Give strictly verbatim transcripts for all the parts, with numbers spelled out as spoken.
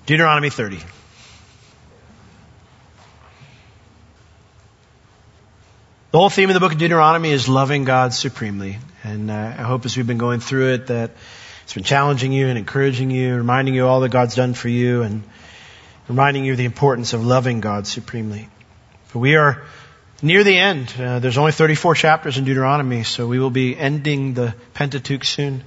Deuteronomy thirty. The whole theme of the book of Deuteronomy is loving God supremely. And uh, I hope as we've been going through it that it's been challenging you and encouraging you, reminding you all that God's done for you, and reminding you of the importance of loving God supremely. But we are near the end. Uh, there's only thirty-four chapters in Deuteronomy, so we will be ending the Pentateuch soon.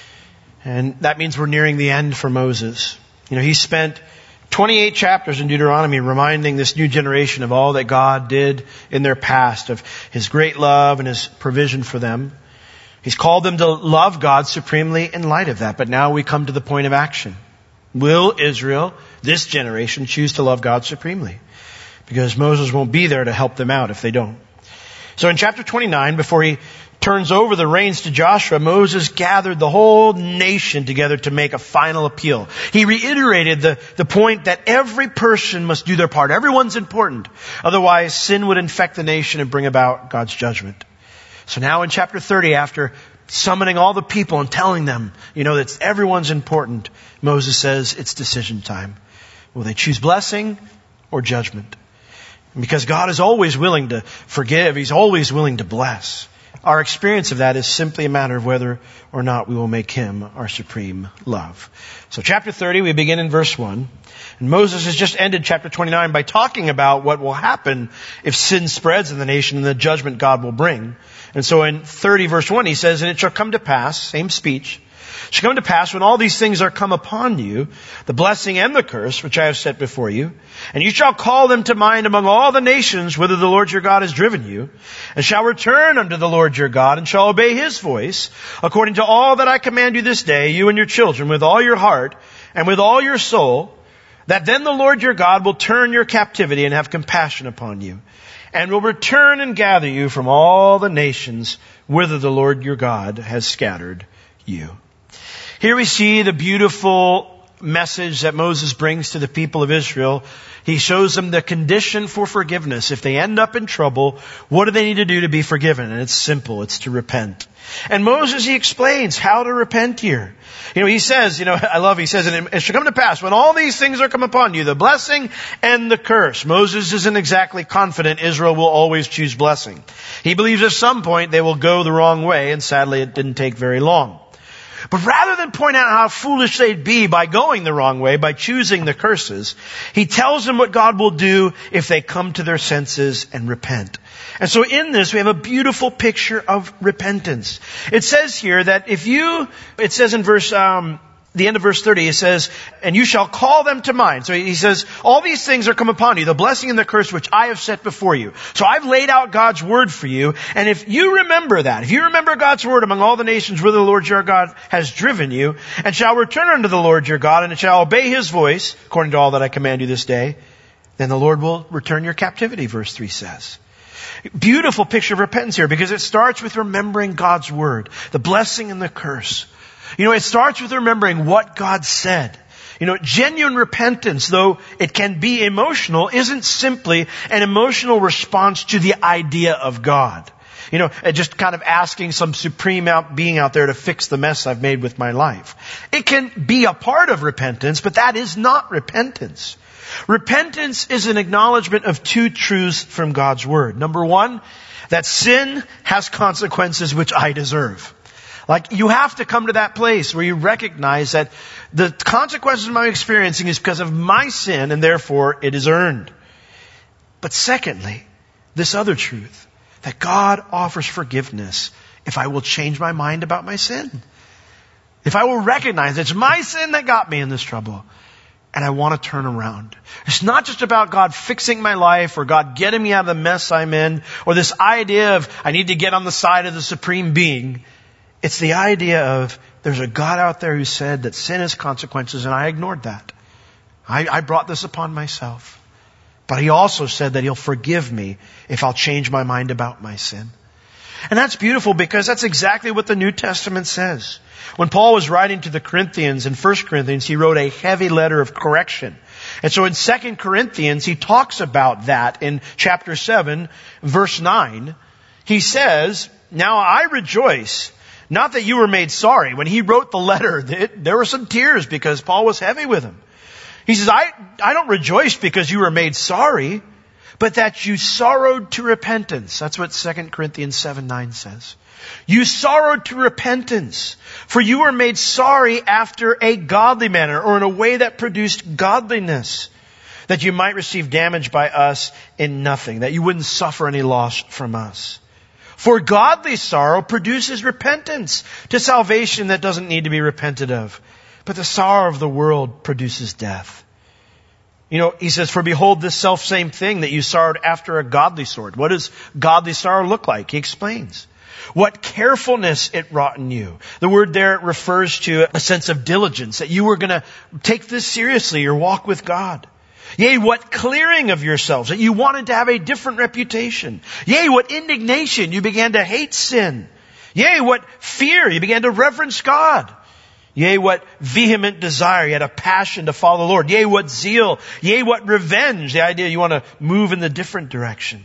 And that means we're nearing the end for Moses. You know, he spent twenty-eight chapters in Deuteronomy reminding this new generation of all that God did in their past, of His great love and His provision for them. He's called them to love God supremely in light of that. But now we come to the point of action. Will Israel, this generation, choose to love God supremely? Because Moses won't be there to help them out if they don't. So in chapter twenty-nine, before he turns over the reins to Joshua, Moses gathered the whole nation together to make a final appeal. He reiterated the, the point that every person must do their part. Everyone's important. Otherwise, sin would infect the nation and bring about God's judgment. So now in chapter thirty, after summoning all the people and telling them, you know, that everyone's important, Moses says it's decision time. Will they choose blessing or judgment? And because God is always willing to forgive, He's always willing to bless. Our experience of that is simply a matter of whether or not we will make Him our supreme love. So chapter thirty, we begin in verse one. And Moses has just ended chapter twenty-nine by talking about what will happen if sin spreads in the nation and the judgment God will bring. And so in thirty verse one, he says, "And it shall come to pass," same speech, "shall come to pass when all these things are come upon you, the blessing and the curse which I have set before you, and you shall call them to mind among all the nations whither the Lord your God has driven you, and shall return unto the Lord your God, and shall obey His voice, according to all that I command you this day, you and your children, with all your heart and with all your soul, that then the Lord your God will turn your captivity and have compassion upon you, and will return and gather you from all the nations whither the Lord your God has scattered you." Here we see the beautiful message that Moses brings to the people of Israel. He shows them the condition for forgiveness. If they end up in trouble, what do they need to do to be forgiven? And it's simple. It's to repent. And Moses, he explains how to repent here. You know, he says, you know, I love, he says, "And it shall come to pass when all these things are come upon you, the blessing and the curse." Moses isn't exactly confident Israel will always choose blessing. He believes at some point they will go the wrong way, and sadly it didn't take very long. But rather than point out how foolish they'd be by going the wrong way, by choosing the curses, he tells them what God will do if they come to their senses and repent. And so in this, we have a beautiful picture of repentance. It says here that if you, it says in verse, um, the end of verse thirty, it says, "And you shall call them to mind." So he says, all these things are come upon you, the blessing and the curse which I have set before you. So I've laid out God's word for you. And if you remember that, if you remember God's word among all the nations whither the Lord your God has driven you, and shall return unto the Lord your God, and shall obey His voice, according to all that I command you this day, then the Lord will return your captivity, verse three says. Beautiful picture of repentance here, because it starts with remembering God's word, the blessing and the curse. You know, it starts with remembering what God said. You know, genuine repentance, though it can be emotional, isn't simply an emotional response to the idea of God. You know, just kind of asking some supreme out being out there to fix the mess I've made with my life. It can be a part of repentance, but that is not repentance. Repentance is an acknowledgement of two truths from God's word. Number one, that sin has consequences which I deserve. Like, you have to come to that place where you recognize that the consequences I'm experiencing is because of my sin, and therefore it is earned. But secondly, this other truth, that God offers forgiveness if I will change my mind about my sin. If I will recognize it's my sin that got me in this trouble, and I want to turn around. It's not just about God fixing my life or God getting me out of the mess I'm in, or this idea of I need to get on the side of the supreme being. It's the idea of there's a God out there who said that sin has consequences, and I ignored that. I, I brought this upon myself. But He also said that He'll forgive me if I'll change my mind about my sin. And that's beautiful, because that's exactly what the New Testament says. When Paul was writing to the Corinthians in First Corinthians, he wrote a heavy letter of correction. And so in Second Corinthians, he talks about that in chapter seven, verse nine. He says, "Now I rejoice, not that you were made sorry." When he wrote the letter, there were some tears because Paul was heavy with him. He says, I, I don't rejoice because you were made sorry, but that you sorrowed to repentance. That's what Second Corinthians seven nine says. You sorrowed to repentance, for you were made sorry after a godly manner, or in a way that produced godliness, that you might receive damage by us in nothing, that you wouldn't suffer any loss from us. For godly sorrow produces repentance to salvation that doesn't need to be repented of. But the sorrow of the world produces death. You know, he says, for behold, this self-same thing that you sorrowed after a godly sort. What does godly sorrow look like? He explains. What carefulness it wrought in you. The word there refers to a sense of diligence, that you were going to take this seriously, your walk with God. Yea, what clearing of yourselves, that you wanted to have a different reputation. Yea, what indignation, you began to hate sin. Yea, what fear, you began to reverence God. Yea, what vehement desire, you had a passion to follow the Lord. Yea, what zeal, yea, what revenge, the idea you want to move in the different direction.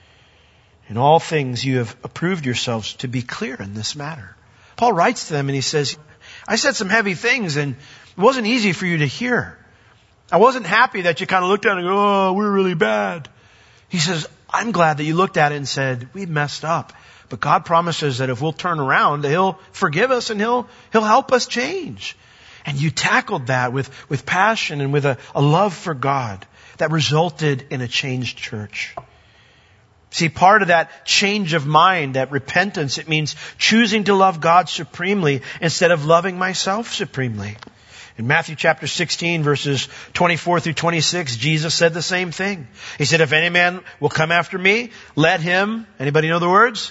In all things you have approved yourselves to be clear in this matter. Paul writes to them and he says, I said some heavy things and it wasn't easy for you to hear. I wasn't happy that you kind of looked at it and go, oh, we're really bad. He says, I'm glad that you looked at it and said, we messed up. But God promises that if we'll turn around, He'll forgive us and He'll, He'll help us change. And you tackled that with, with passion and with a, a love for God that resulted in a changed church. See, part of that change of mind, that repentance, it means choosing to love God supremely instead of loving myself supremely. In Matthew chapter sixteen, verses twenty-four through twenty-six, Jesus said the same thing. He said, if any man will come after me, let him, anybody know the words?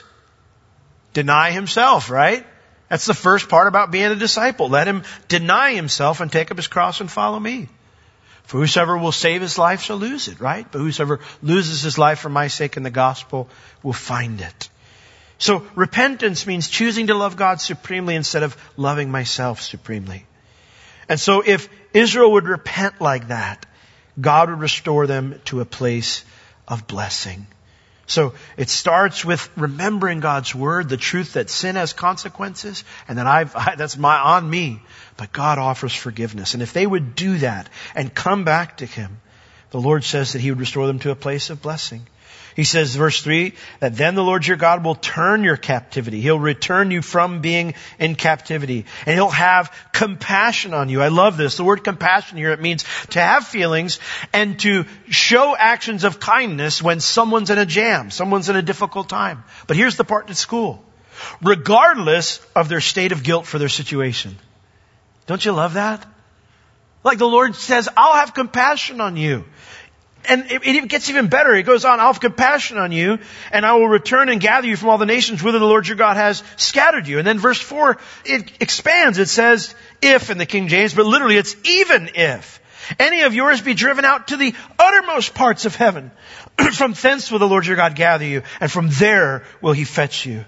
Deny himself, right? That's the first part about being a disciple. Let him deny himself and take up his cross and follow me. For whosoever will save his life shall lose it, right? But whosoever loses his life for my sake in the gospel will find it. So repentance means choosing to love God supremely instead of loving myself supremely. And so if Israel would repent like that, God would restore them to a place of blessing. So it starts with remembering God's word, the truth that sin has consequences, and that I've, I, that's my, on me. But God offers forgiveness. And if they would do that and come back to Him, the Lord says that He would restore them to a place of blessing. He says, verse three, that then the Lord your God will turn your captivity. He'll return you from being in captivity. And He'll have compassion on you. I love this. The word compassion here, it means to have feelings and to show actions of kindness when someone's in a jam, someone's in a difficult time. But here's the part that's cool. Regardless of their state of guilt for their situation. Don't you love that? Like the Lord says, I'll have compassion on you. And it, it gets even better. It goes on, I'll have compassion on you, and I will return and gather you from all the nations whither the Lord your God has scattered you. And then verse four, it expands. It says, if in the King James, but literally it's even if any of yours be driven out to the uttermost parts of heaven. From thence will the Lord your God gather you, and from there will He fetch you.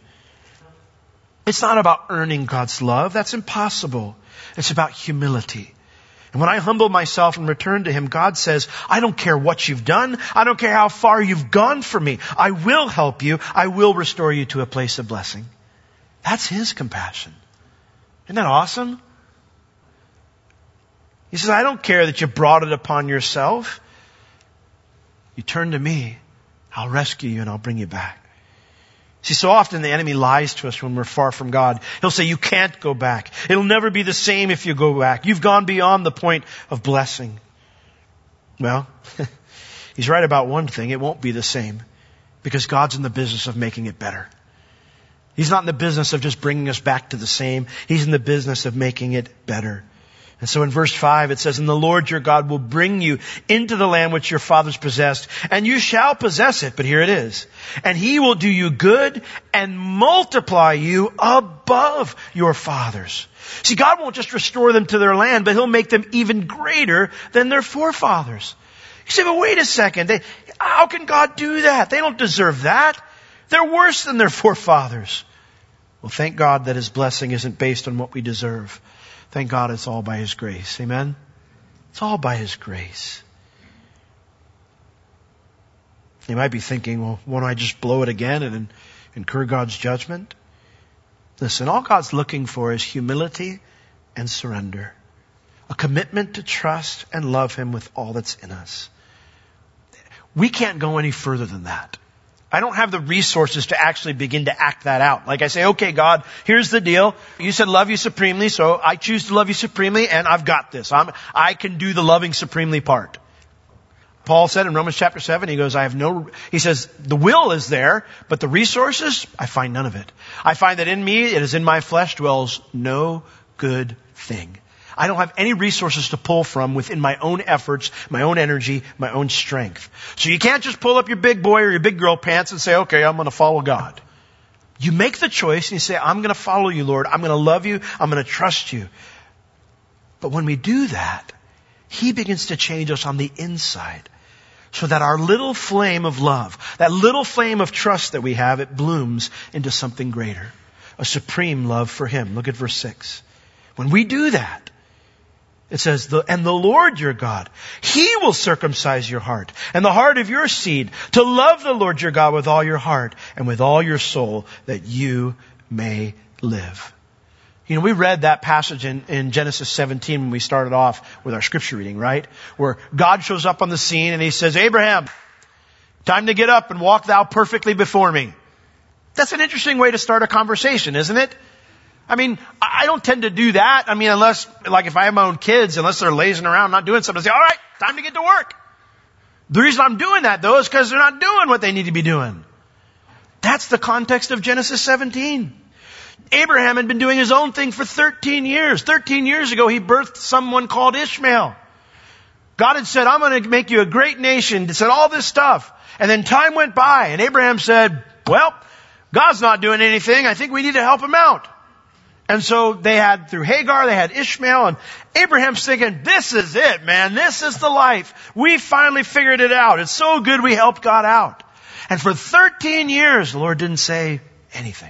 It's not about earning God's love. That's impossible. It's about humility. And when I humble myself and return to Him, God says, I don't care what you've done. I don't care how far you've gone for me. I will help you. I will restore you to a place of blessing. That's His compassion. Isn't that awesome? He says, I don't care that you brought it upon yourself. You turn to me, I'll rescue you and I'll bring you back. See, so often the enemy lies to us when we're far from God. He'll say, you can't go back. It'll never be the same if you go back. You've gone beyond the point of blessing. Well, he's right about one thing. It won't be the same because God's in the business of making it better. He's not in the business of just bringing us back to the same. He's in the business of making it better. And so in verse five it says, and the Lord your God will bring you into the land which your fathers possessed, and you shall possess it. But here it is. And He will do you good and multiply you above your fathers. See, God won't just restore them to their land, but He'll make them even greater than their forefathers. You say, but wait a second. They, how can God do that? They don't deserve that. They're worse than their forefathers. Well, thank God that His blessing isn't based on what we deserve. Thank God it's all by His grace. Amen? It's all by His grace. You might be thinking, well, won't I just blow it again and incur God's judgment? Listen, all God's looking for is humility and surrender. A commitment to trust and love him with all that's in us. We can't go any further than that. I don't have the resources to actually begin to act that out. Like I say, okay, God, here's the deal. You said love you supremely, so I choose to love you supremely, and I've got this. I'm, I can do the loving supremely part. Paul said in Romans chapter seven, he goes, I have no, he says, the will is there, but the resources, I find none of it. I find that in me, it is in my flesh dwells no good thing. I don't have any resources to pull from within my own efforts, my own energy, my own strength. So you can't just pull up your big boy or your big girl pants and say, okay, I'm going to follow God. You make the choice and you say, I'm going to follow you, Lord. I'm going to love you. I'm going to trust you. But when we do that, he begins to change us on the inside so that our little flame of love, that little flame of trust that we have, it blooms into something greater, a supreme love for him. Look at verse six. When we do that, it says, and the Lord your God, he will circumcise your heart and the heart of your seed to love the Lord your God with all your heart and with all your soul, that you may live. You know, we read that passage in, in Genesis seventeen when we started off with our scripture reading, right? Where God shows up on the scene and he says, Abraham, time to get up and walk thou perfectly before me. That's an interesting way to start a conversation, isn't it? I mean, I don't tend to do that. I mean, unless, like if I have my own kids, unless they're lazing around, not doing something, I say, all right, time to get to work. The reason I'm doing that, though, is because they're not doing what they need to be doing. That's the context of Genesis seventeen. Abraham had been doing his own thing for thirteen years. thirteen years ago, he birthed someone called Ishmael. God had said, I'm going to make you a great nation. He said all this stuff. And then time went by, and Abraham said, well, God's not doing anything. I think we need to help him out. And so they had, through Hagar, they had Ishmael, and Abraham's thinking, this is it, man. This is the life. We finally figured it out. It's so good we helped God out. And for thirteen years, the Lord didn't say anything.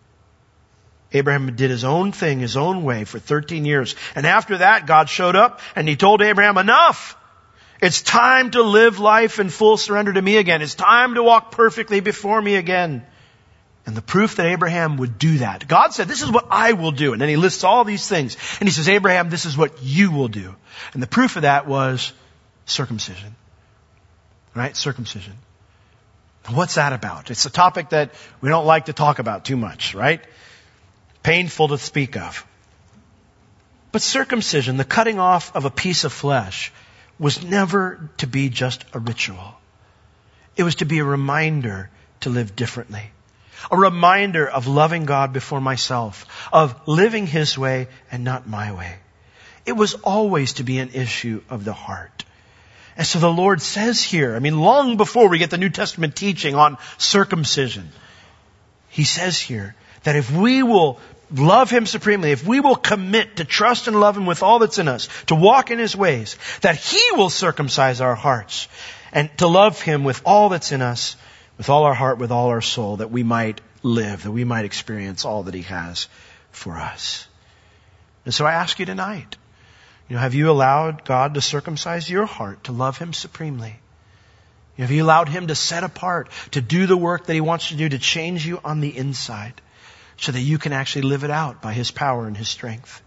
Abraham did his own thing, his own way for thirteen years. And after that, God showed up and he told Abraham, enough. It's time to live life in full surrender to me again. It's time to walk perfectly before me again. And the proof that Abraham would do that. God said, this is what I will do. And then he lists all these things. And he says, Abraham, this is what you will do. And the proof of that was circumcision. Right? Circumcision. What's that about? It's a topic that we don't like to talk about too much, right? Painful to speak of. But circumcision, the cutting off of a piece of flesh, was never to be just a ritual. It was to be a reminder to live differently. A reminder of loving God before myself, of living his way and not my way. It was always to be an issue of the heart. And so the Lord says here, I mean, long before we get the New Testament teaching on circumcision, he says here that if we will love him supremely, if we will commit to trust and love him with all that's in us, to walk in his ways, that he will circumcise our hearts and to love him with all that's in us, with all our heart, with all our soul, that we might live, that we might experience all that he has for us. And so I ask you tonight, you know, have you allowed God to circumcise your heart, to love him supremely? Have you allowed him to set apart, to do the work that he wants to do, to change you on the inside, so that you can actually live it out by his power and his strength?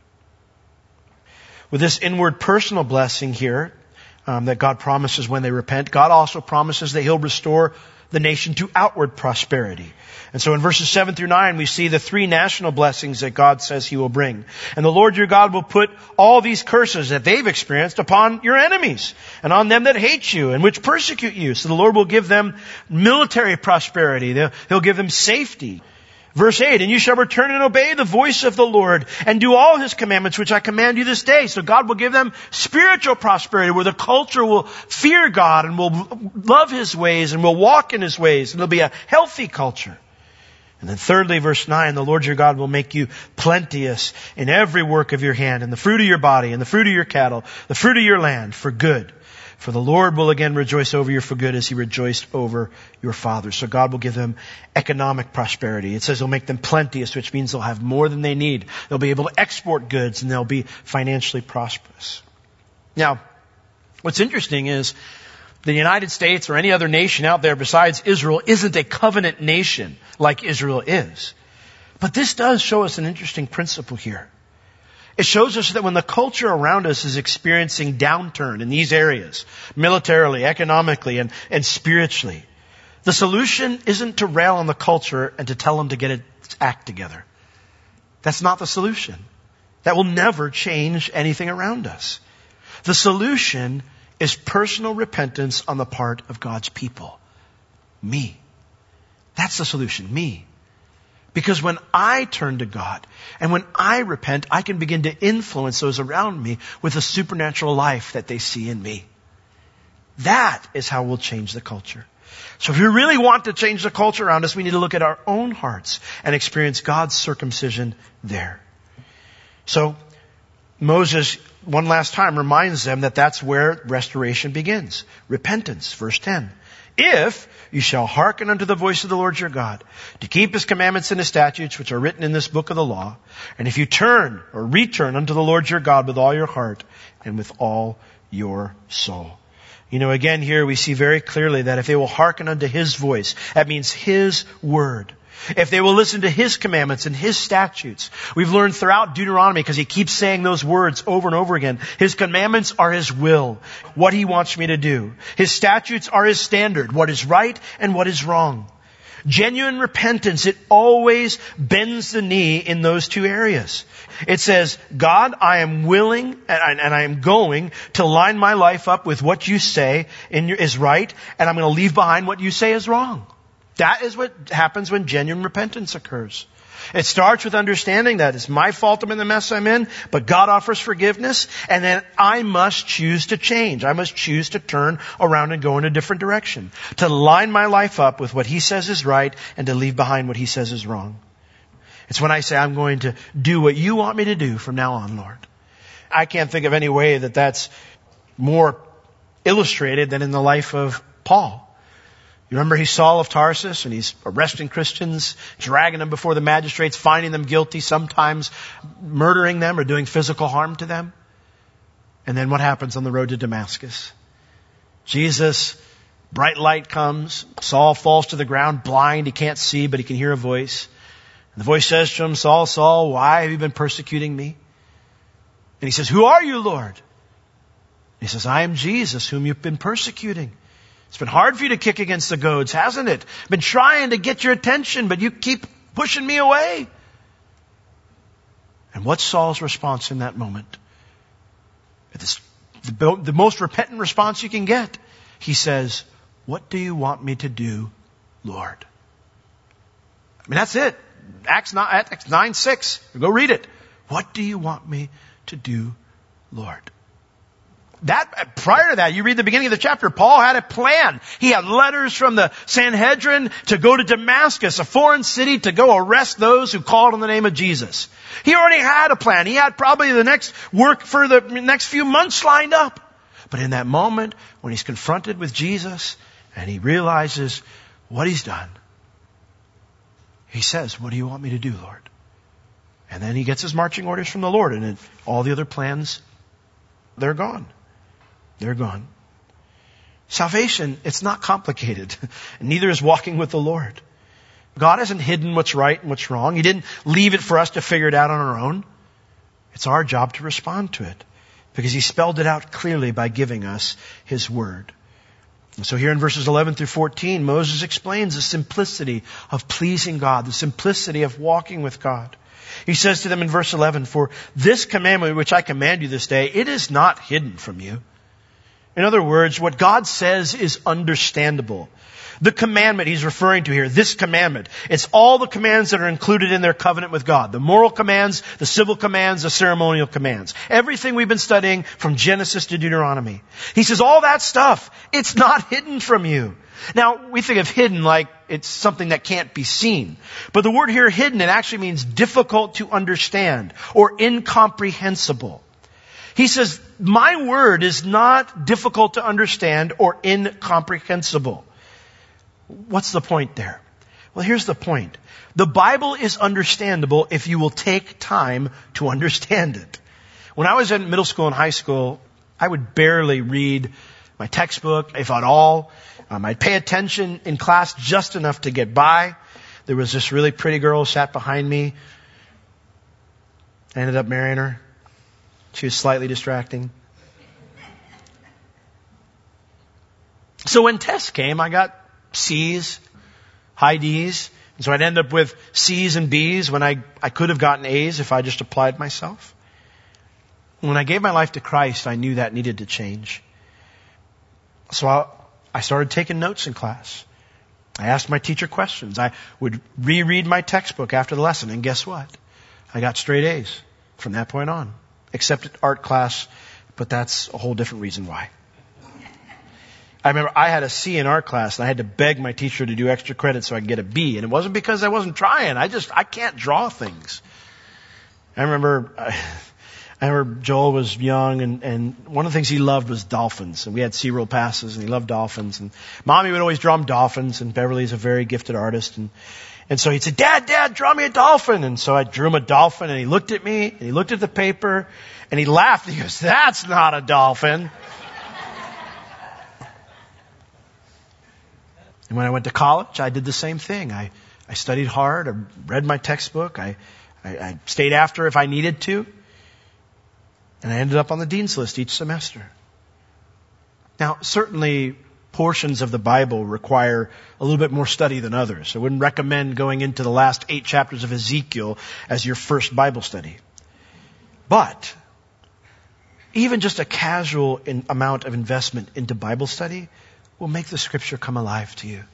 With this inward personal blessing here, Um, that God promises when they repent, God also promises that he'll restore the nation to outward prosperity. And so in verses seven through nine, we see the three national blessings that God says he will bring. And the Lord your God will put all these curses that they've experienced upon your enemies and on them that hate you and which persecute you. So the Lord will give them military prosperity. He'll give them safety. Verse eight, and you shall return and obey the voice of the Lord and do all his commandments which I command you this day. So God will give them spiritual prosperity where the culture will fear God and will love his ways and will walk in his ways. And it'll be a healthy culture. And then thirdly, verse nine, the Lord your God will make you plenteous in every work of your hand, in the fruit of your body, and the fruit of your cattle, the fruit of your land, for good. For the Lord will again rejoice over you for good as he rejoiced over your fathers. So God will give them economic prosperity. It says he'll make them plenteous, which means they'll have more than they need. They'll be able to export goods and they'll be financially prosperous. Now, what's interesting is the United States or any other nation out there besides Israel isn't a covenant nation like Israel is. But this does show us an interesting principle here. It shows us that when the culture around us is experiencing downturn in these areas, militarily, economically, and, and spiritually, the solution isn't to rail on the culture and to tell them to get its act together. That's not the solution. That will never change anything around us. The solution is personal repentance on the part of God's people. Me. That's the solution. Me. Because when I turn to God and when I repent, I can begin to influence those around me with the supernatural life that they see in me. That is how we'll change the culture. So if we really want to change the culture around us, we need to look at our own hearts and experience God's circumcision there. So Moses, one last time, reminds them that that's where restoration begins. Repentance, verse ten. If you shall hearken unto the voice of the Lord your God, to keep his commandments and his statutes, which are written in this book of the law, and if you turn or return unto the Lord your God with all your heart and with all your soul. You know, again here we see very clearly that if they will hearken unto his voice, that means his word. If they will listen to his commandments and his statutes. We've learned throughout Deuteronomy, because he keeps saying those words over and over again. His commandments are his will, what he wants me to do. His statutes are his standard, what is right and what is wrong. Genuine repentance, it always bends the knee in those two areas. It says, God, I am willing and I am going to line my life up with what you say is right, and I'm going to leave behind what you say is wrong. That is what happens when genuine repentance occurs. It starts with understanding that it's my fault I'm in the mess I'm in, but God offers forgiveness, and then I must choose to change. I must choose to turn around and go in a different direction. To line my life up with what he says is right and to leave behind what he says is wrong. It's when I say I'm going to do what you want me to do from now on, Lord. I can't think of any way that that's more illustrated than in the life of Paul. You remember he's Saul of Tarsus and he's arresting Christians, dragging them before the magistrates, finding them guilty, sometimes murdering them or doing physical harm to them. And then what happens on the road to Damascus? Jesus, bright light comes. Saul falls to the ground, blind. He can't see, but he can hear a voice. And the voice says to him, Saul, Saul, why have you been persecuting me? And he says, who are you, Lord? And he says, I am Jesus, whom you've been persecuting. It's been hard for you to kick against the goads, hasn't it? Been trying to get your attention, but you keep pushing me away. And what's Saul's response in that moment? It's the, the most repentant response you can get. He says, what do you want me to do, Lord? I mean, that's it. Acts nine six. Go read it. What do you want me to do, Lord? That, prior to that, you read the beginning of the chapter, Paul had a plan. He had letters from the Sanhedrin to go to Damascus, a foreign city, to go arrest those who called on the name of Jesus. He already had a plan. He had probably the next work for the next few months lined up. But in that moment, when he's confronted with Jesus and he realizes what he's done, he says, what do you want me to do, Lord? And then he gets his marching orders from the Lord, and then all the other plans, they're gone. They're gone. Salvation, it's not complicated. Neither is walking with the Lord. God hasn't hidden what's right and what's wrong. He didn't leave it for us to figure it out on our own. It's our job to respond to it, because he spelled it out clearly by giving us his word. And so here in verses eleven through fourteen, Moses explains the simplicity of pleasing God, the simplicity of walking with God. He says to them in verse eleven, for this commandment which I command you this day, it is not hidden from you. In other words, what God says is understandable. The commandment he's referring to here, this commandment, it's all the commands that are included in their covenant with God. The moral commands, the civil commands, the ceremonial commands. Everything we've been studying from Genesis to Deuteronomy. He says all that stuff, it's not hidden from you. Now, we think of hidden like it's something that can't be seen. But the word here, hidden, it actually means difficult to understand or incomprehensible. He says, my word is not difficult to understand or incomprehensible. What's the point there? Well, here's the point. The Bible is understandable if you will take time to understand it. When I was in middle school and high school, I would barely read my textbook, if at all. Um, I'd pay attention in class just enough to get by. There was this really pretty girl who sat behind me. I ended up marrying her. She was slightly distracting. So when tests came, I got C's, high D's. And so I'd end up with C's and B's when I, I could have gotten A's if I just applied myself. When I gave my life to Christ, I knew that needed to change. So I, I started taking notes in class. I asked my teacher questions. I would reread my textbook after the lesson, and guess what? I got straight A's from that point on. Except at art class, but that's a whole different reason why. I remember I had a C in art class, and I had to beg my teacher to do extra credit so I could get a B. And it wasn't because I wasn't trying. I just, I can't draw things. I remember... I, I remember Joel was young, and, and one of the things he loved was dolphins. And we had SeaWorld passes, and he loved dolphins. And Mommy would always draw him dolphins, and Beverly's a very gifted artist. And, and so he'd say, Dad, Dad, draw me a dolphin. And so I drew him a dolphin, and he looked at me, and he looked at the paper, and he laughed. And he goes, that's not a dolphin. And when I went to college, I did the same thing. I, I studied hard. I read my textbook. I, I, I stayed after if I needed to. And I ended up on the dean's list each semester. Now, certainly portions of the Bible require a little bit more study than others. I wouldn't recommend going into the last eight chapters of Ezekiel as your first Bible study. But even just a casual in amount of investment into Bible study will make the Scripture come alive to you.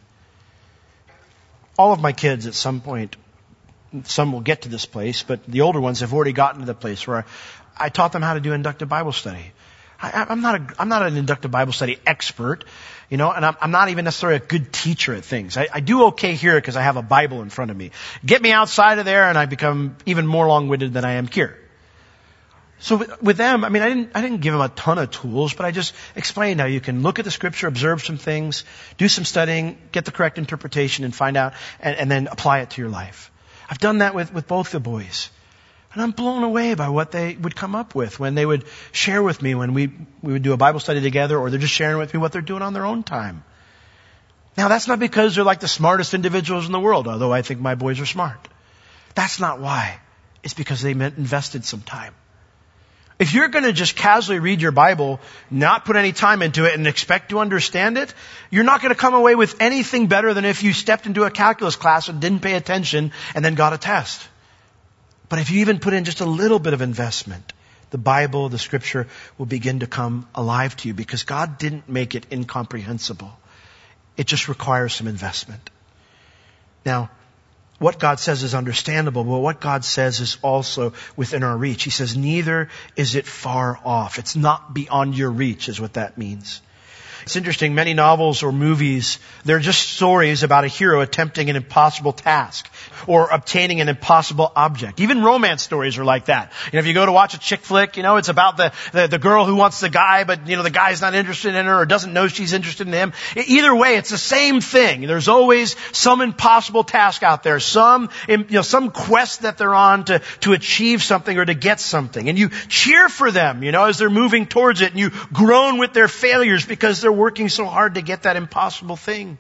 All of my kids at some point, some will get to this place, but the older ones have already gotten to the place where I taught them how to do inductive Bible study. I, I'm not a, I'm not an inductive Bible study expert, you know, and I'm, I'm not even necessarily a good teacher at things. I, I do okay here because I have a Bible in front of me. Get me outside of there and I become even more long-winded than I am here. So with, with them, I mean, I didn't, I didn't give them a ton of tools, but I just explained how you can look at the Scripture, observe some things, do some studying, get the correct interpretation and find out, and, and then apply it to your life. I've done that with, with both the boys. And I'm blown away by what they would come up with when they would share with me when we, we would do a Bible study together, or they're just sharing with me what they're doing on their own time. Now, that's not because they're like the smartest individuals in the world, although I think my boys are smart. That's not why. It's because they invested some time. If you're going to just casually read your Bible, not put any time into it, and expect to understand it, you're not going to come away with anything better than if you stepped into a calculus class and didn't pay attention and then got a test. But if you even put in just a little bit of investment, the Bible, the Scripture will begin to come alive to you, because God didn't make it incomprehensible. It just requires some investment. Now, what God says is understandable, but what God says is also within our reach. He says, neither is it far off. It's not beyond your reach, is what that means. It's interesting, many novels or movies, they're just stories about a hero attempting an impossible task or obtaining an impossible object. Even romance stories are like that. You know, if you go to watch a chick flick, you know, it's about the, the, the girl who wants the guy, but, you know, the guy's not interested in her or doesn't know she's interested in him. Either way, it's the same thing. There's always some impossible task out there, some, you know, some quest that they're on to, to achieve something or to get something. And you cheer for them, you know, as they're moving towards it, and you groan with their failures because they're working so hard to get that impossible thing.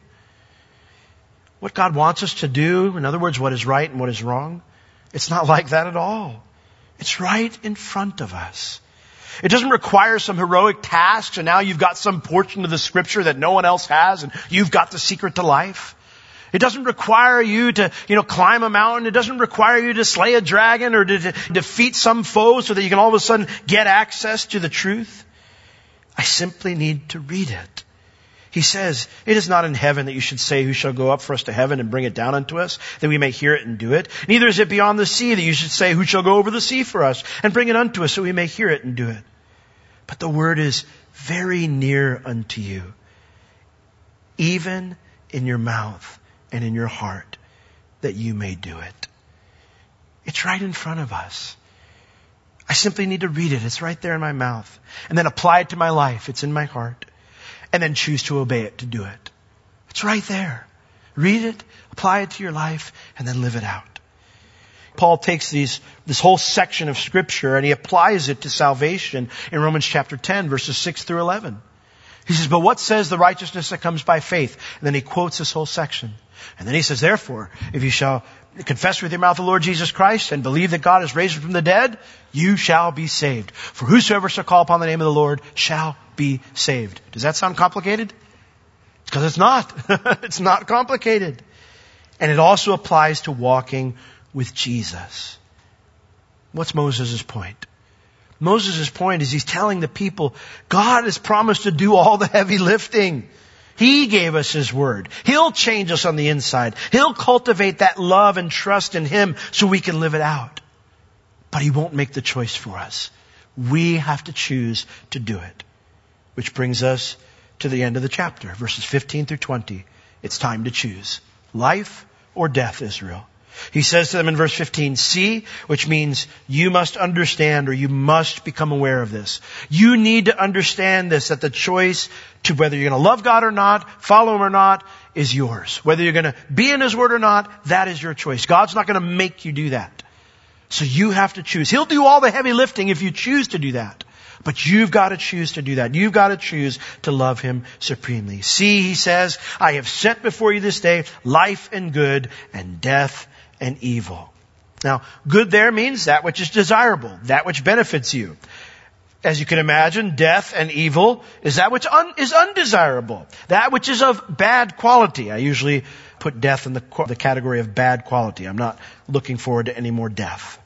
What God wants us to do, in other words, what is right and what is wrong, it's not like that at all. It's right in front of us. It doesn't require some heroic tasks, and now you've got some portion of the Scripture that no one else has, and you've got the secret to life. It doesn't require you to, you know, climb a mountain. It doesn't require you to slay a dragon or to, to defeat some foe so that you can all of a sudden get access to the truth. I simply need to read it. He says, it is not in heaven that you should say, who shall go up for us to heaven and bring it down unto us, that we may hear it and do it. Neither is it beyond the sea that you should say, who shall go over the sea for us and bring it unto us, so we may hear it and do it. But the word is very near unto you, even in your mouth and in your heart, that you may do it. It's right in front of us. I simply need to read it. It's right there in my mouth. And then apply it to my life. It's in my heart. And then choose to obey it, to do it. It's right there. Read it, apply it to your life, and then live it out. Paul takes these, this whole section of Scripture and he applies it to salvation in Romans chapter ten, verses six through eleven. He says, but what says the righteousness that comes by faith? And then he quotes this whole section. And then he says, therefore, if you shall confess with your mouth the Lord Jesus Christ and believe that God has raised him from the dead, you shall be saved. For whosoever shall call upon the name of the Lord shall be saved. Does that sound complicated? Because it's not. It's not complicated. And it also applies to walking with Jesus. What's Moses' point? Moses' point is he's telling the people, God has promised to do all the heavy lifting. He gave us His word. He'll change us on the inside. He'll cultivate that love and trust in Him so we can live it out. But He won't make the choice for us. We have to choose to do it. Which brings us to the end of the chapter, verses fifteen through twenty. It's time to choose. Life or death, Israel. He says to them in verse fifteen, see, which means you must understand or you must become aware of this. You need to understand this, that the choice to whether you're going to love God or not, follow Him or not, is yours. Whether you're going to be in His word or not, that is your choice. God's not going to make you do that. So you have to choose. He'll do all the heavy lifting if you choose to do that. But you've got to choose to do that. You've got to choose to love Him supremely. See, He says, I have set before you this day life and good and death and evil. Now, good there means that which is desirable, that which benefits you. As you can imagine, death and evil is that which un- is undesirable, that which is of bad quality. I usually put death in the, qu- the category of bad quality. I'm not looking forward to any more death.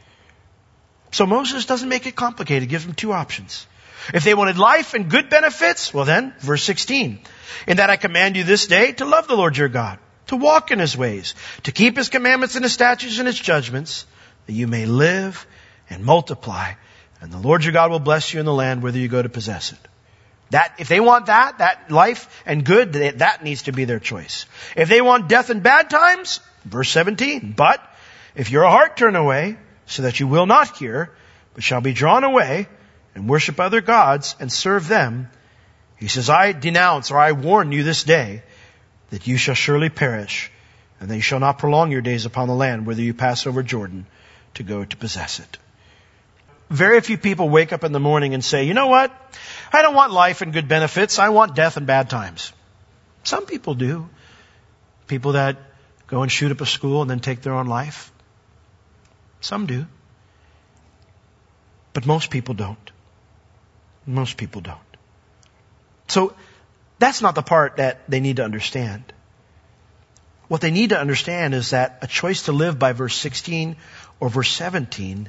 So Moses doesn't make it complicated. He gives them two options. If they wanted life and good benefits, well then, verse sixteen, in that I command you this day to love the Lord your God, to walk in His ways, to keep His commandments and His statutes and His judgments, that you may live and multiply, and the Lord your God will bless you in the land whither you go to possess it. That, if they want that, that life and good, that needs to be their choice. If they want death and bad times, verse seventeen, but if your heart turn away, so that you will not hear, but shall be drawn away and worship other gods and serve them, He says, I denounce or I warn you this day that you shall surely perish, and that you shall not prolong your days upon the land whither you pass over Jordan to go to possess it. Very few people wake up in the morning and say, you know what? I don't want life and good benefits. I want death and bad times. Some people do. People that go and shoot up a school and then take their own life. Some do. But most people don't. Most people don't. So that's not the part that they need to understand. What they need to understand is that a choice to live by verse sixteen or verse seventeen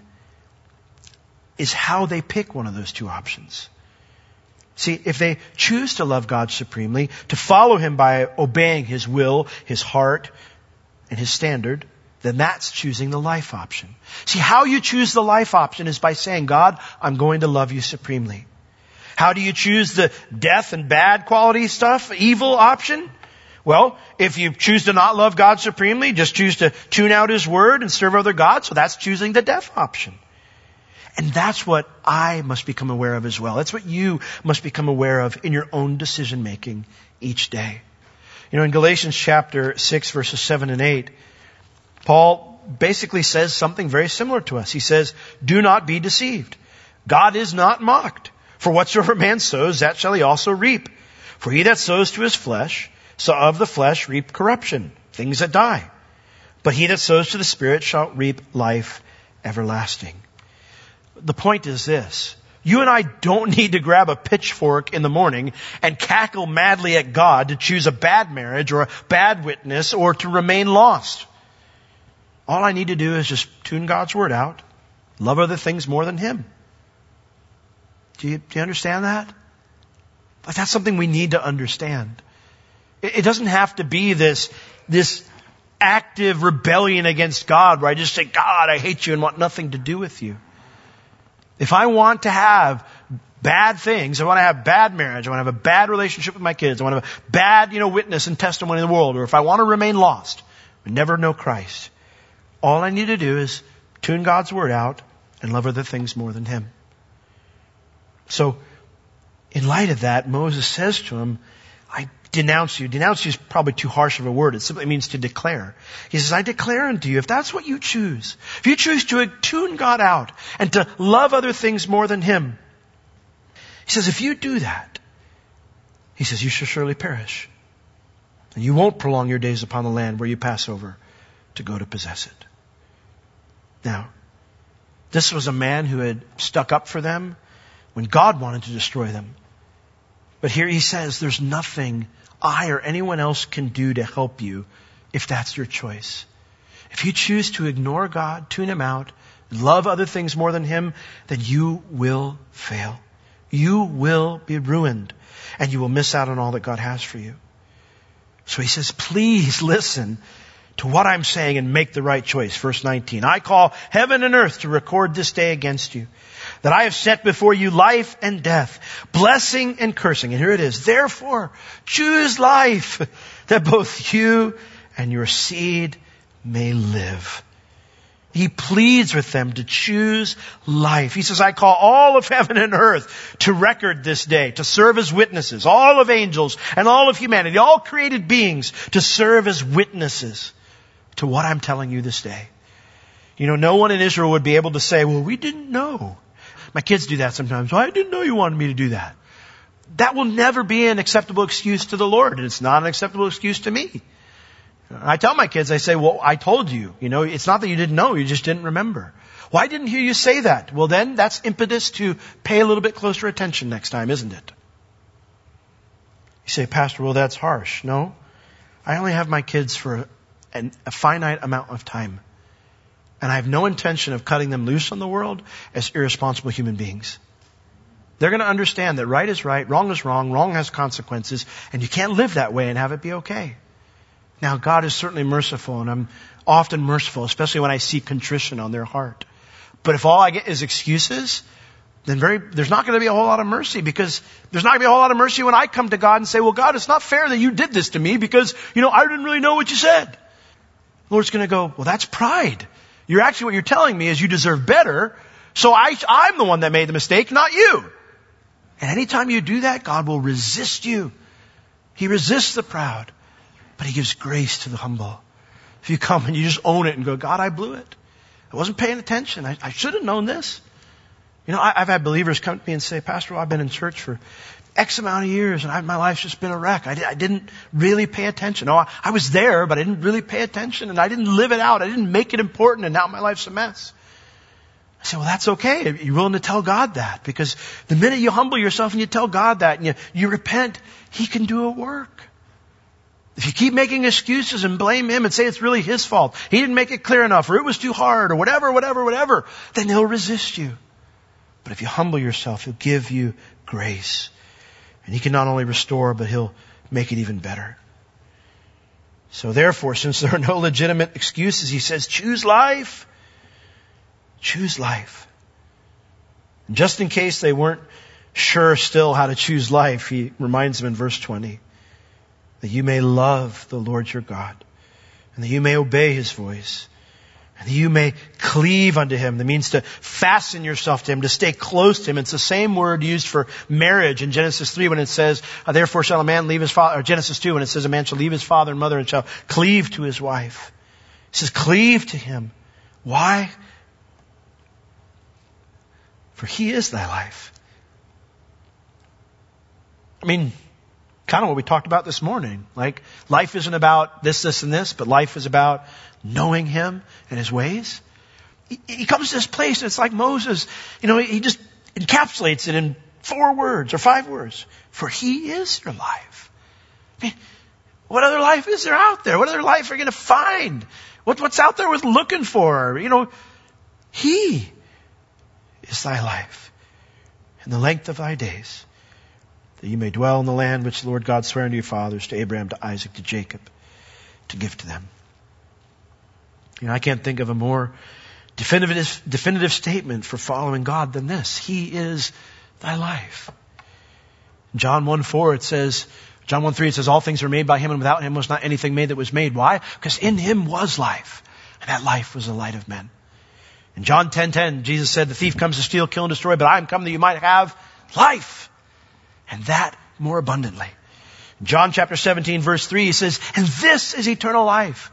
is how they pick one of those two options. See, if they choose to love God supremely, to follow Him by obeying His will, His heart, and His standard, then that's choosing the life option. See, how you choose the life option is by saying, God, I'm going to love you supremely. How do you choose the death and bad quality stuff, evil option? Well, if you choose to not love God supremely, just choose to tune out His word and serve other gods, so that's choosing the death option. And that's what I must become aware of as well. That's what you must become aware of in your own decision making each day. You know, in Galatians chapter six, verses seven and eight, Paul basically says something very similar to us. He says, do not be deceived. God is not mocked. For whatsoever man sows, that shall he also reap. For he that sows to his flesh, so of the flesh reap corruption, things that die. But he that sows to the Spirit shall reap life everlasting. The point is this. You and I don't need to grab a pitchfork in the morning and cackle madly at God to choose a bad marriage or a bad witness or to remain lost. All I need to do is just tune God's word out, love other things more than Him. Do you, do you understand that? Like, that's something we need to understand. It, it doesn't have to be this, this active rebellion against God where I just say, God, I hate you and want nothing to do with you. If I want to have bad things, I want to have bad marriage, I want to have a bad relationship with my kids, I want to have a bad, you know, witness and testimony in the world, or if I want to remain lost and never know Christ, all I need to do is tune God's word out and love other things more than Him. So, in light of that, Moses says to him, I denounce you. Denounce you is probably too harsh of a word. It simply means to declare. He says, I declare unto you, if that's what you choose, if you choose to tune God out and to love other things more than Him, he says, if you do that, he says, you shall surely perish. And you won't prolong your days upon the land where you pass over to go to possess it. Now, this was a man who had stuck up for them when God wanted to destroy them. But here he says, there's nothing I or anyone else can do to help you if that's your choice. If you choose to ignore God, tune him out, love other things more than him, then you will fail. You will be ruined, and you will miss out on all that God has for you. So he says, please listen to what I'm saying and make the right choice. Verse nineteen, I call heaven and earth to record this day against you, that I have set before you life and death, blessing and cursing. And here it is. Therefore, choose life, that both you and your seed may live. He pleads with them to choose life. He says, I call all of heaven and earth to record this day, to serve as witnesses, all of angels and all of humanity, all created beings to serve as witnesses to what I'm telling you this day. You know, no one in Israel would be able to say, well, we didn't know. My kids do that sometimes. Well, I didn't know you wanted me to do that. That will never be an acceptable excuse to the Lord, and it's not an acceptable excuse to me. I tell my kids, I say, well, I told you. You know, it's not that you didn't know, you just didn't remember. Well, I didn't hear you say that. Well, then that's impetus to pay a little bit closer attention next time, isn't it? You say, Pastor, well, that's harsh. No, I only have my kids for a, a finite amount of time. And I have no intention of cutting them loose on the world as irresponsible human beings. They're going to understand that right is right, wrong is wrong, wrong has consequences, and you can't live that way and have it be okay. Now, God is certainly merciful, and I'm often merciful, especially when I see contrition on their heart. But if all I get is excuses, then very, there's not going to be a whole lot of mercy, because there's not going to be a whole lot of mercy when I come to God and say, well, God, it's not fair that you did this to me because, you know, I didn't really know what you said. The Lord's going to go, well, that's pride. You're actually, what you're telling me is you deserve better, so I, I'm the one that made the mistake, not you. And anytime you do that, God will resist you. He resists the proud. But he gives grace to the humble. If you come and you just own it and go, God, I blew it. I wasn't paying attention. I, I should have known this. You know, I, I've had believers come to me and say, Pastor, well, I've been in church for X amount of years and I, my life's just been a wreck. I, I didn't really pay attention. Oh, I, I was there, but I didn't really pay attention and I didn't live it out. I didn't make it important, and now my life's a mess. I say, well, that's okay. You're willing to tell God that, because the minute you humble yourself and you tell God that and you, you repent, he can do a work. If you keep making excuses and blame him and say it's really his fault, he didn't make it clear enough, or it was too hard, or whatever, whatever, whatever, then he'll resist you. But if you humble yourself, he'll give you grace. And he can not only restore, but he'll make it even better. So therefore, since there are no legitimate excuses, he says, choose life. Choose life. And just in case they weren't sure still how to choose life, he reminds them in verse twenty, that you may love the Lord your God, and that you may obey his voice, and that you may cleave unto him. That means to fasten yourself to him, to stay close to him. It's the same word used for marriage in Genesis three when it says, therefore shall a man leave his father, or Genesis two when it says a man shall leave his father and mother and shall cleave to his wife. It says cleave to him. Why? For he is thy life. I mean, kind of what we talked about this morning. Like, life isn't about this, this, and this, but life is about knowing him and his ways. He, he comes to this place, and it's like Moses. You know, he just encapsulates it in four words or five words. For he is your life. I mean, what other life is there out there? What other life are you going to find? What, what's out there worth looking for? You know, he is thy life, and the length of thy days, that you may dwell in the land which the Lord God sware unto your fathers, to Abraham, to Isaac, to Jacob, to give to them. You know, I can't think of a more definitive, definitive statement for following God than this. He is thy life. In John one four it says, John one three it says, all things are made by him, and without him was not anything made that was made. Why? Because in him was life, and that life was the light of men. In John ten ten, Jesus said, the thief comes to steal, kill, and destroy, but I am come that you might have life, and that more abundantly. In John chapter seventeen, verse three, he says, and this is eternal life,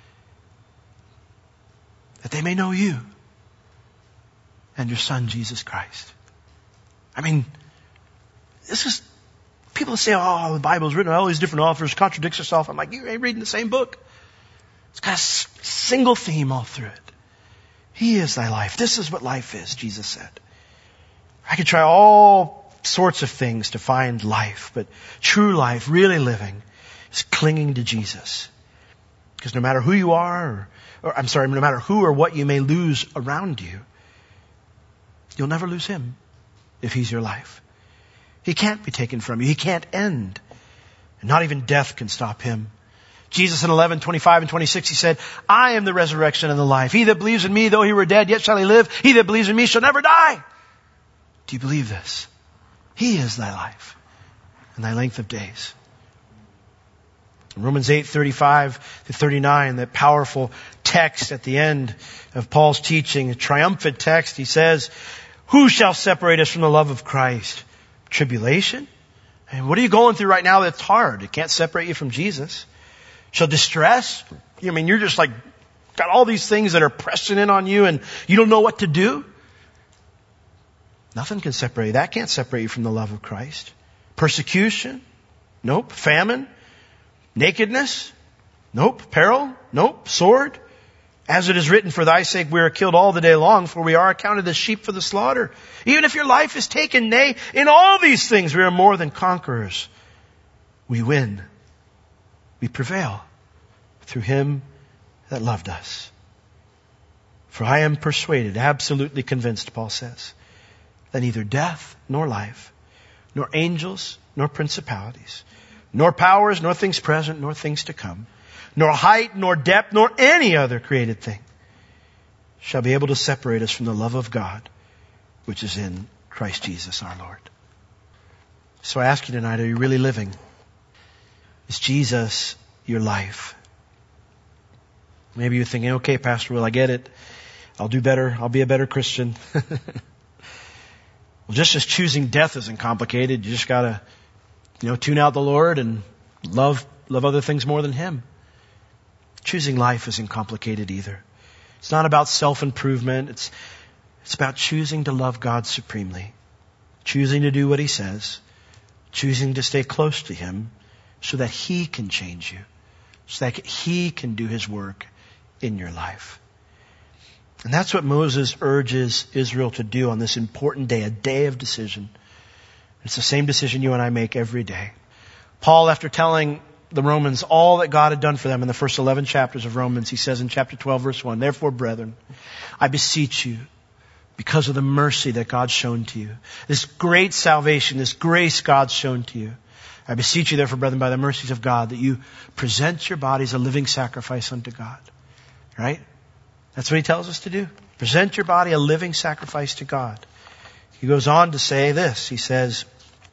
that they may know you and your Son, Jesus Christ. I mean, this is, people say, oh, the Bible's written by all these different authors, contradicts itself. I'm like, you ain't reading the same book. It's got a s- single theme all through it. He is thy life. This is what life is, Jesus said. I could try all sorts of things to find life, but true life, really living, is clinging to Jesus. Because no matter who you are, or, or I'm sorry, no matter who or what you may lose around you, you'll never lose Him if He's your life. He can't be taken from you. He can't end. And not even death can stop Him. Jesus in eleven twenty-five and twenty-six, He said, I am the resurrection and the life. He that believes in me, though he were dead, yet shall he live. He that believes in me shall never die. Do you believe this? He is thy life and thy length of days. In Romans eight thirty-five to thirty-nine, that powerful text at the end of Paul's teaching, a triumphant text, he says, who shall separate us from the love of Christ? Tribulation? And what are you going through right now that's hard? It can't separate you from Jesus. Shall distress? I mean, you're just like, got all these things that are pressing in on you and you don't know what to do. Nothing can separate you. That can't separate you from the love of Christ. Persecution? Nope. Famine? Nakedness? Nope. Peril? Nope. Sword? As it is written, for thy sake we are killed all the day long, for we are accounted as sheep for the slaughter. Even if your life is taken, nay, in all these things we are more than conquerors. We win. We prevail through Him that loved us. For I am persuaded, absolutely convinced, Paul says, that neither death nor life, nor angels, nor principalities, nor powers, nor things present, nor things to come, nor height, nor depth, nor any other created thing shall be able to separate us from the love of God, which is in Christ Jesus our Lord. So I ask you tonight, are you really living? Is Jesus your life? Maybe you're thinking, okay, Pastor Will, I get it. I'll do better. I'll be a better Christian. Well, just as choosing death isn't complicated, you just gotta, you know, tune out the Lord and love, love other things more than Him. Choosing life isn't complicated either. It's not about self-improvement. It's, it's about choosing to love God supremely. Choosing to do what He says. Choosing to stay close to Him so that He can change you. So that He can do His work in your life. And that's what Moses urges Israel to do on this important day, a day of decision. It's the same decision you and I make every day. Paul, after telling the Romans all that God had done for them in the first eleven chapters of Romans, he says in chapter twelve, verse one, therefore, brethren, I beseech you, because of the mercy that God's shown to you, this great salvation, this grace God's shown to you, I beseech you, therefore, brethren, by the mercies of God, that you present your bodies a living sacrifice unto God. Right? That's what he tells us to do. Present your body a living sacrifice to God. He goes on to say this. He says,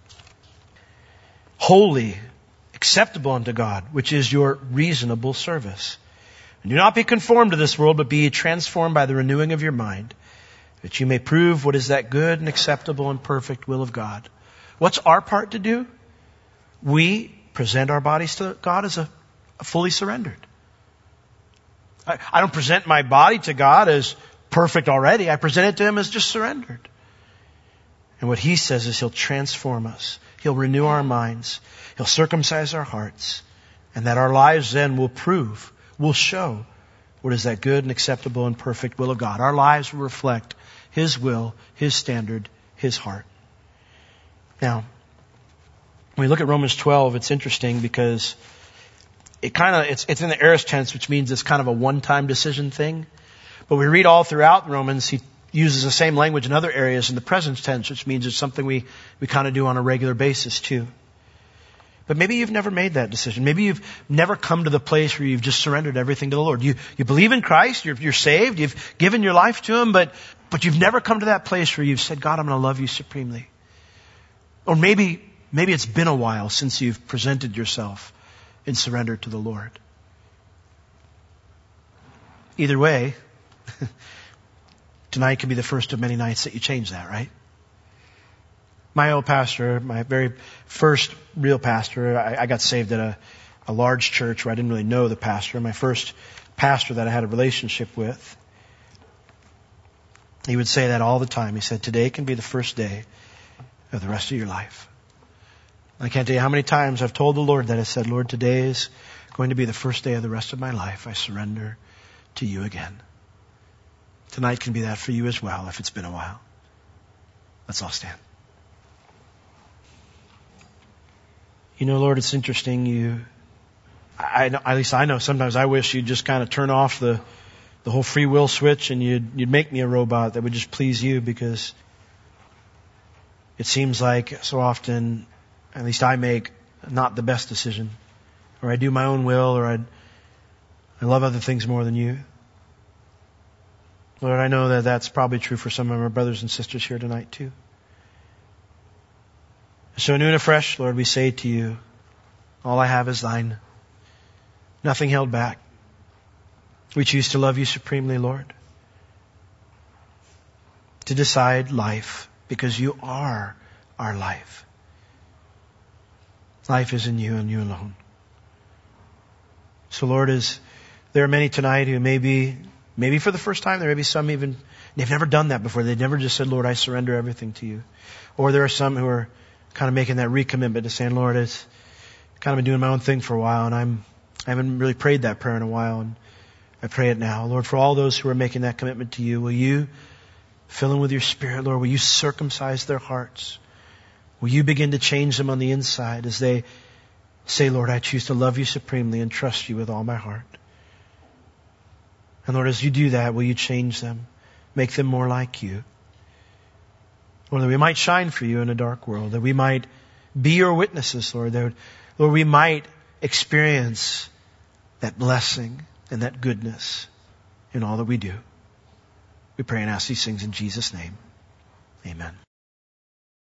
holy, acceptable unto God, which is your reasonable service. And do not be conformed to this world, but be transformed by the renewing of your mind, that you may prove what is that good and acceptable and perfect will of God. What's our part to do? We present our bodies to God as a, a fully surrendered. I, I don't present my body to God as perfect already. I present it to Him as just surrendered. And what He says is He'll transform us. He'll renew our minds. He'll circumcise our hearts. And that our lives then will prove, will show what is that good and acceptable and perfect will of God. Our lives will reflect His will, His standard, His heart. Now, when we look at Romans twelve, it's interesting because it kind of, it's, it's in the aorist tense, which means it's kind of a one-time decision thing. But we read all throughout Romans, he uses the same language in other areas in the present tense, which means it's something we, we kind of do on a regular basis too. But maybe you've never made that decision. Maybe you've never come to the place where you've just surrendered everything to the Lord. You, you believe in Christ, you're, you're saved, you've given your life to Him, but, but you've never come to that place where you've said, God, I'm going to love you supremely. Or maybe, maybe it's been a while since you've presented yourself in surrender to the Lord. Either way, tonight can be the first of many nights that you change that, right? My old pastor, my very first real pastor, I, I got saved at a, a large church where I didn't really know the pastor. My first pastor that I had a relationship with, he would say that all the time. He said, today can be the first day of the rest of your life. I can't tell you how many times I've told the Lord that. I said, Lord, today is going to be the first day of the rest of my life. I surrender to you again. Tonight can be that for you as well if it's been a while. Let's all stand. You know, Lord, it's interesting. You, I, I, at least I know sometimes I wish you'd just kind of turn off the, the whole free will switch and you'd, you'd make me a robot that would just please you, because it seems like so often, at least I make not the best decision, or I do my own will, or I, I love other things more than you. Lord, I know that that's probably true for some of our brothers and sisters here tonight too. So new and afresh, Lord, we say to you, all I have is thine. Nothing held back. We choose to love you supremely, Lord. To decide life, because you are our life. Life is in you and you alone. So Lord, as there are many tonight who maybe, maybe for the first time, there may be some even, they've never done that before. They've never just said, Lord, I surrender everything to you. Or there are some who are kind of making that recommitment to saying, Lord, it's kind of been doing my own thing for a while, and I'm, I haven't really prayed that prayer in a while, and I pray it now. Lord, for all those who are making that commitment to you, will you fill them with your Spirit, Lord? Will you circumcise their hearts? Will you begin to change them on the inside as they say, Lord, I choose to love you supremely and trust you with all my heart. And Lord, as you do that, will you change them? Make them more like you. Lord, that we might shine for you in a dark world, that we might be your witnesses, Lord, that, Lord, we might experience that blessing and that goodness in all that we do. We pray and ask these things in Jesus' name. Amen.